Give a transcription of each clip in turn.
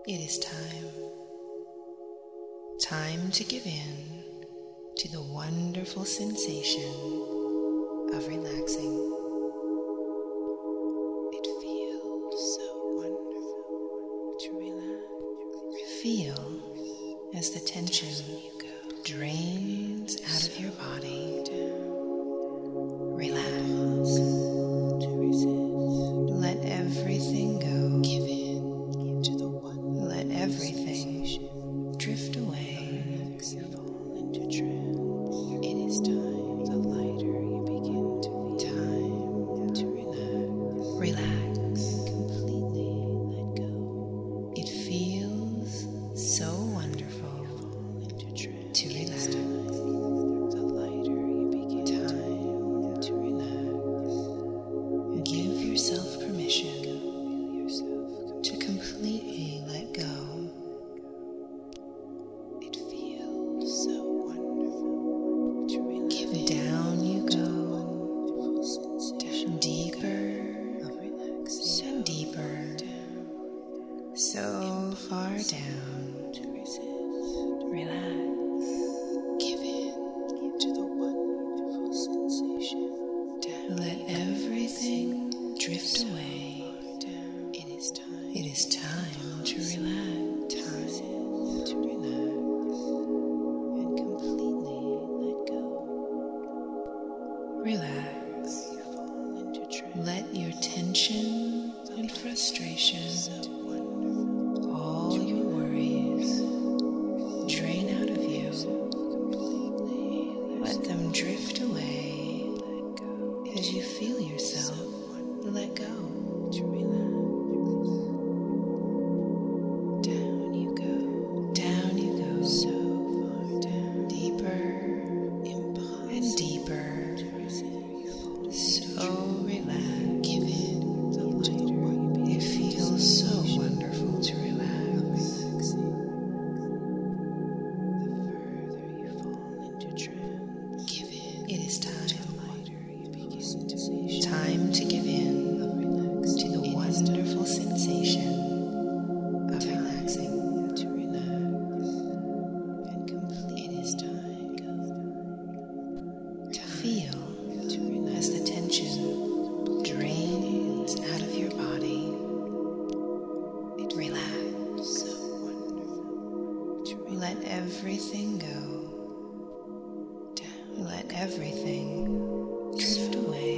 It is time. Time to give in to the wonderful sensation of relaxing. It feels so wonderful to relax. Feel as the tension drains out of your body. Relax. Let everything go. Give in to the one. Let everything drift away. Fall into trance. It is time. The lighter you begin to feel. Time to relax. Relax. Completely let go. It feels so wonderful. Fall into trance. To relax. The lighter you begin. Time to relax. Give yourself permission to completely let go. It feels so wonderful to relax. Down you go, deeper and deeper, so far down. Relax. Give in to the wonderful sensation. Let everything drift away. It is time. It is time to relax. Time to relax and completely let go. Relax. Let your tension and frustration, all your worries, drain out of you. Let them drift away as you feel yourself let go. Down you go. Down you go. So far down. Deeper and deeper. So relaxed. Give in the lighter. It feels so wonderful to relax. The further you fall into trance. Give in. It is time. Time to give in to the wonderful sensation of relaxing. To relax and complete. It is time to feel as the tension drains out of your body. Relax. So wonderful. Let everything go. Let everything drift away.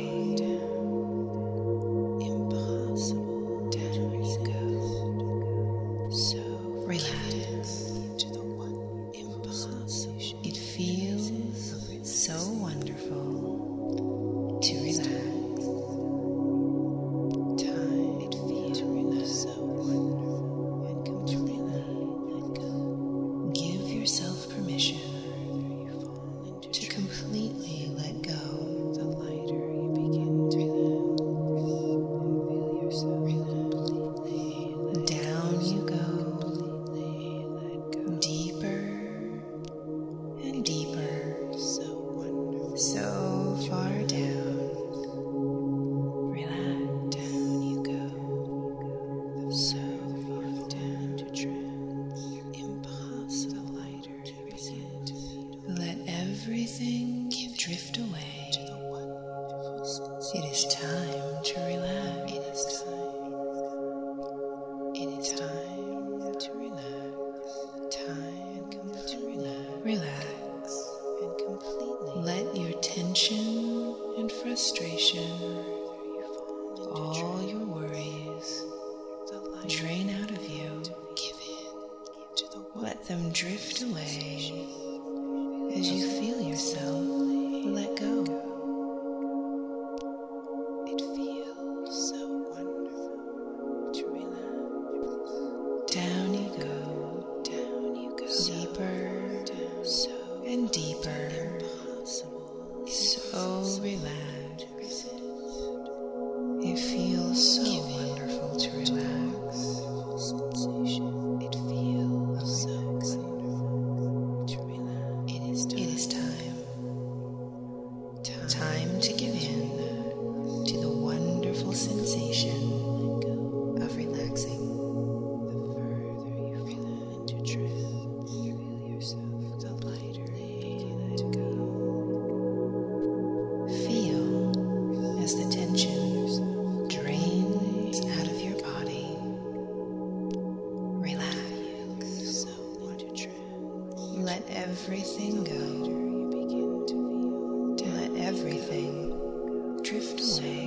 Impossible. Down you go. So relax. To the one impossible. It feels so wonderful to relax. Time. It feels so wonderful and completely let go. Give yourself permission to completely let go. The lighter you begin to feel yourself completely down you go, deeper and deeper, so wonderful, so far down. Relax. Down you go, so far down to trance. Impossible. The lighter you begin to feel. Let everything drift away. It is time to relax. It is time. It is time to relax. Time to relax. Relax and completely let your tension and frustration, all your worries, drain out of you. Give in to the one. Let them drift away as you feel yourself let go. It feels so wonderful to relax. Down you go. Down you go. Deeper so and deeper. Impossible. So relaxed. It feels so wonderful to relax. It feels so wonderful to relax. It is time. Time to give in to the wonderful sensation of relaxing. The further everything go. Let everything drift away.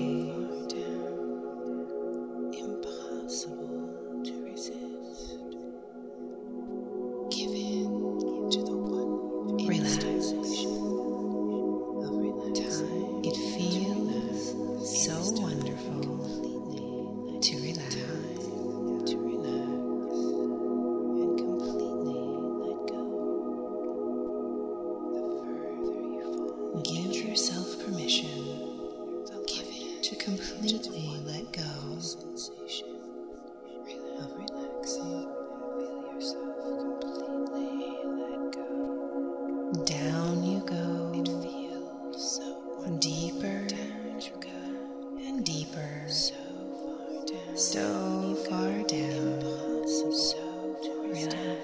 Impossible to resist. Give in to the one. Relax. It feels so wonderful to relax. And completely let go. The further you fall, give yourself permission to completely let go of relaxing. Feel yourself completely let go. Down you go. It feels so deeper and deeper. So far down. Relax.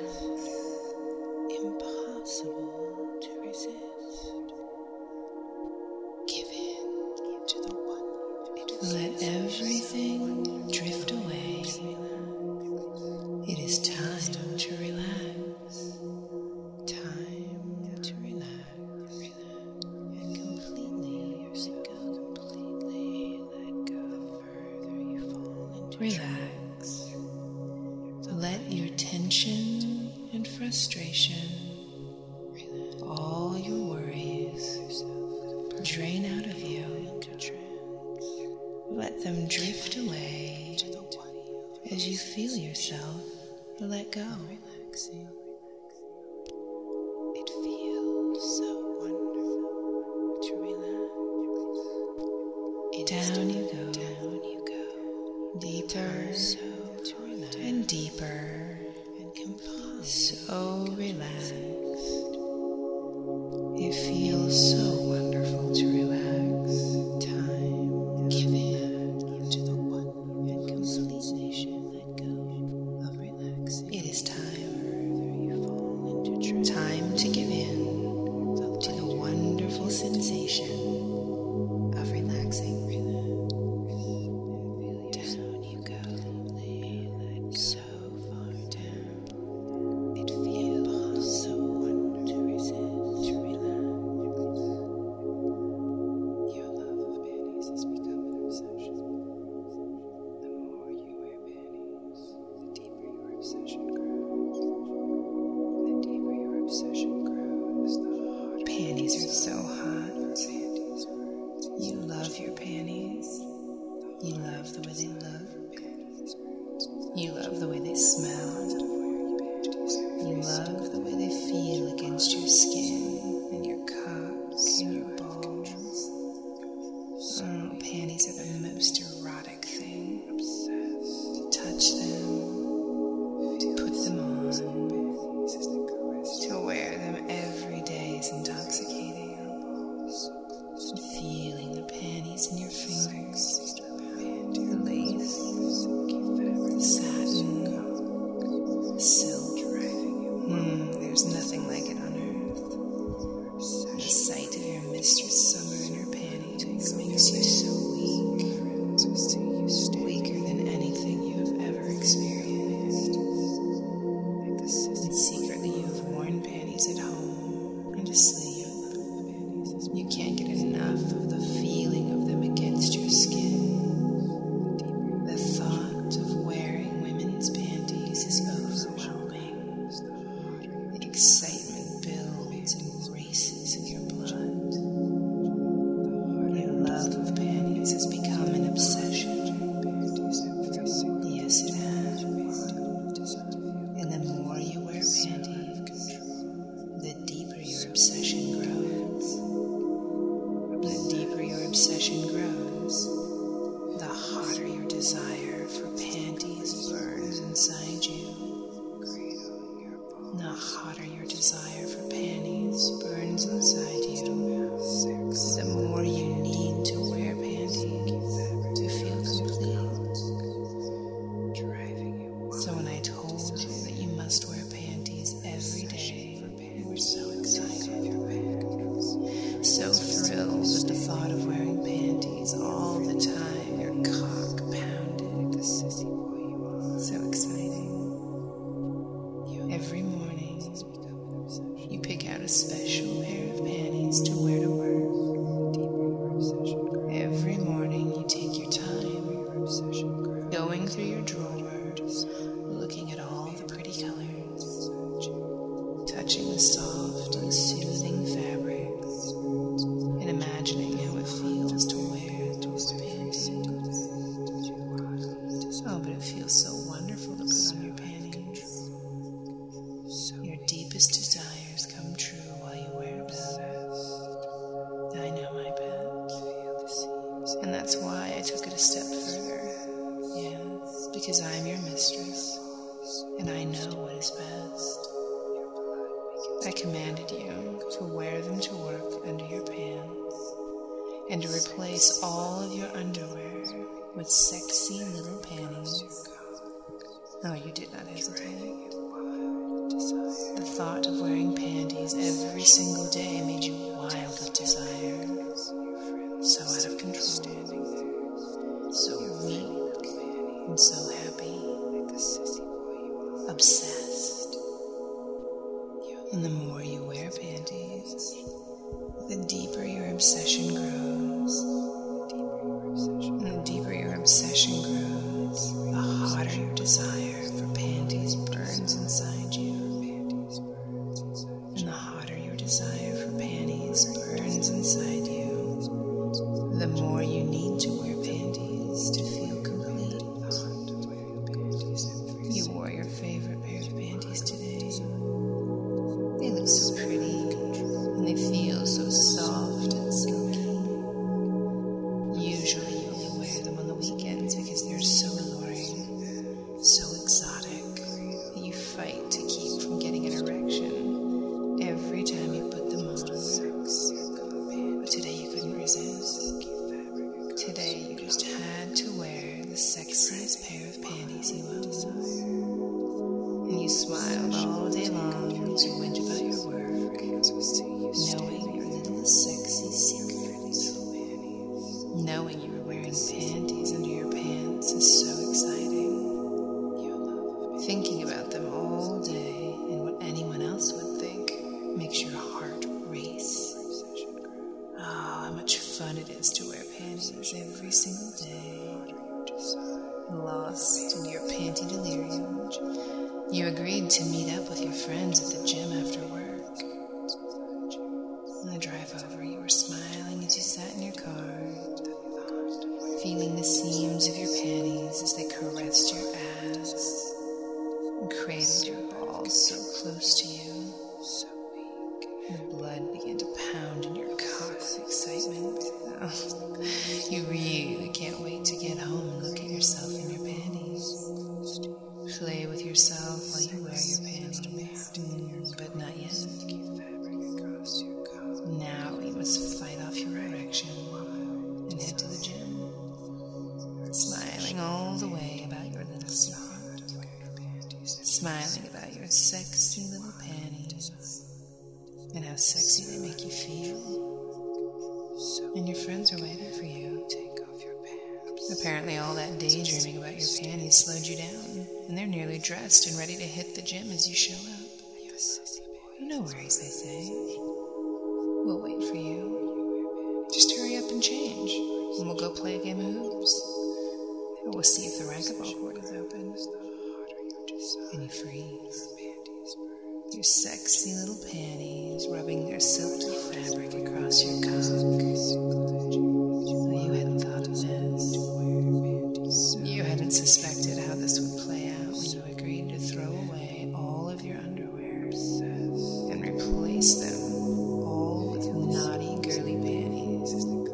Impossible to resist. Give in to the one. Let everything drift away. It is time to relax. Time to relax. And completely let go. The further you fall into relax. Let your tension and frustration, all your worries, drain out of you. Let them drift away as you feel yourself let go. It feels so wonderful to relax. Down you go, deeper and deeper, so relaxed. It feels so wonderful to relax. Time, give in to the one and completely let go of relaxing. It is time. Time to give in to the wonderful sensation of relaxing. Down you go, so far down. It feels so wonderful to resist, to relax. Your love of panties has become an obsession. The more you wear panties, the deeper your obsession grows. The deeper your obsession grows, the harder. Panties are so hot. You love your panties. You love the way they look. You love the way they smell. You love the way they feel against your skin and your cock and your balls. Oh, panties are the most erotic thing. Touch them, to put them on, to wear them every day is intoxicating. Feeling the panties in your fingers, the lace, the satin, the silk. There's nothing like it on earth. The sight of your mistress summer in her panties makes you so weak, weaker than anything you have ever experienced. And secretly you have worn panties at home and asleep. You can't get enough of the feeling of them against your skin. The thought of wearing women's panties is overwhelming. The excitement builds and races in your blood. Your love of panties has become an obsession. Yes, it has. And the more you wear panties, the deeper your obsession a special pair of panties to wear to work. Every morning you take your time, going through your drawers, looking at all the pretty colors, touching the soft and soothing fabrics, and imagining how it feels to wear those panties. Oh, but it feels so wonderful to put on your panties. Your deepest desires come true while you wear them. I know, my pet. And that's why I took it a step further. Yes, because I'm your mistress, and I know what is best. I commanded you to wear them to work under your pants, and to replace all of your underwear with sexy little panties. Oh, you did not hesitate. The thought of wearing panties every single day made you wild with desire, so out of control, so weak and so happy, obsessed. And the more you wear panties, the deeper your obsession grows. And the deeper your obsession grows, the hotter your desire for panties burns inside you. And the hotter your desire for panties burns inside you, the more you need to wear panties to feel complete. You wore your favorite pair of panties today. They look so pretty, and they feel so soft and silky. Usually you only wear them on the weekends because they're so alluring, so exotic, that you fight to keep from getting an erection every time you put them on. But today you couldn't resist. Today you just had to wear the sexiest pair of panties you own. And you smiled all day long as you went about your work, knowing your little sexy secrets. Knowing you were wearing panties under your pants is so exciting. Thinking about them all day and what anyone else would think makes your heart race. Oh, how much fun it is to wear panties every single day. Lost in your panty delirium, you agreed to meet up with your friends at the gym after work. On the drive over, you were smiling as you sat in your car, feeling the seams of your panties as they caressed your ass and cradled your balls so close to you. The blood began to pound in your cock with excitement. Oh, you really can't wait to get home and look at yourself in your panties. Play with yourself while you wear your panties, but not yet. Now you must fight off your erection and head to the gym, smiling all the way about your little secret, smiling about your sexy little panties and how sexy they make you feel. And your friends are waiting for you. Apparently all that daydreaming about your panties slowed you down, and they're nearly dressed and ready to hit the gym as you show up. No worries, they say. We'll wait for you. Just hurry up and change, and we'll go play a game of hoops. We'll see if the racquetball court is open. And you freeze. Your sexy little panties rubbing their silky fabric across your cock. You hadn't thought of this. You hadn't suspected how this would play out when you agreed to throw away all of your underwear and replace them all with naughty, girly panties.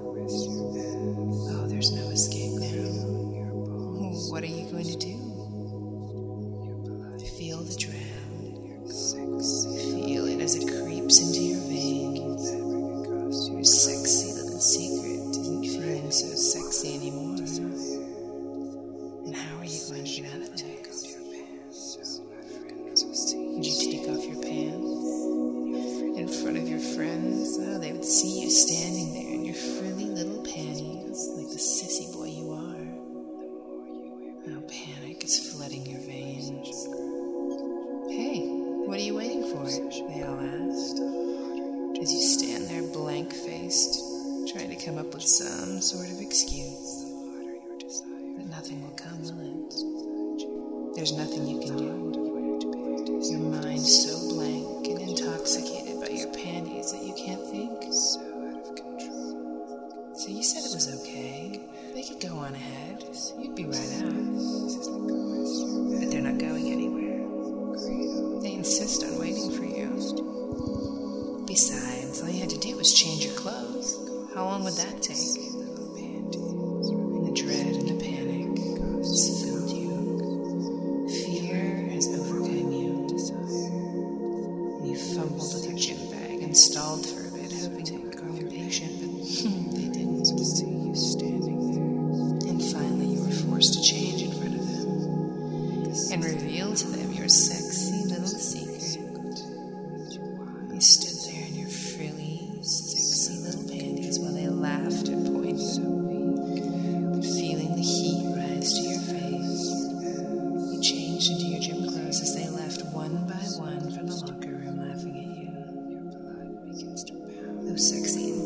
Oh, there's no escape now. What are you going to do? Feel the dread. Feel it as it creeps into your veins. Your sexy little secret isn't feeling so sexy anymore. And how are you going to get out of it? Would you take off your pants in front of your friends? Oh, they would see you standing there in your frilly little panties like the sissy boy you are. Oh, panic is flooding your veins. Hey, what are you waiting for? They all asked. with some sort of excuse. But nothing will come, will it? There's nothing you can do. Your mind's so blank and intoxicated by your panties that you can't think. So you said it was okay. They could go on ahead. You'd be right out. But they're not going anywhere. They insist on waiting for you. Besides, all you had to do was change your clothes. How long would that take? And the dread and the panic has filled you. Fear has overcome you. And you fumbled with your gym bag and stalled for a bit, hoping they would grow impatient, but they didn't. And finally you were forced to change in front of them and reveal to them your sexy little secret. You stood there in your frilly, sexy little panties while they laughed and pointed, feeling the heat rise to your face. You changed into your gym clothes as they left one by one from the locker room, laughing at you. Those sexy